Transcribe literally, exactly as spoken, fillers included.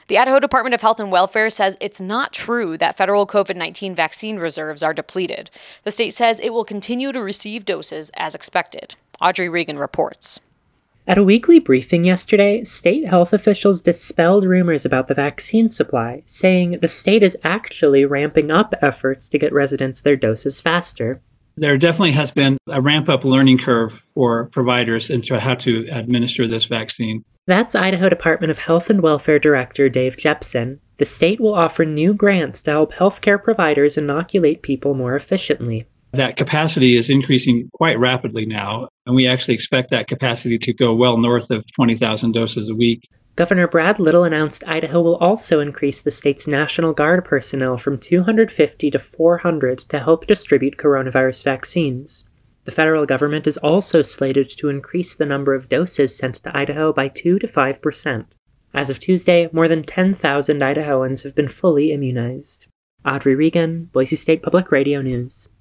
The Idaho Department of Health and Welfare says it's not true that federal covid nineteen vaccine reserves are depleted. The state says it will continue to receive doses as expected. Audrey Regan reports. At a weekly briefing yesterday, state health officials dispelled rumors about the vaccine supply, saying the state is actually ramping up efforts to get residents their doses faster. There definitely has been a ramp-up learning curve for providers into how to administer this vaccine. That's Idaho Department of Health and Welfare Director Dave Jepson. The state will offer new grants to help healthcare providers inoculate people more efficiently. That capacity is increasing quite rapidly now, and we actually expect that capacity to go well north of twenty thousand doses a week. Governor Brad Little announced Idaho will also increase the state's National Guard personnel from two hundred fifty to four hundred to help distribute coronavirus vaccines. The federal government is also slated to increase the number of doses sent to Idaho by two to five percent. As of Tuesday, more than ten thousand Idahoans have been fully immunized. Audrey Regan, Boise State Public Radio News.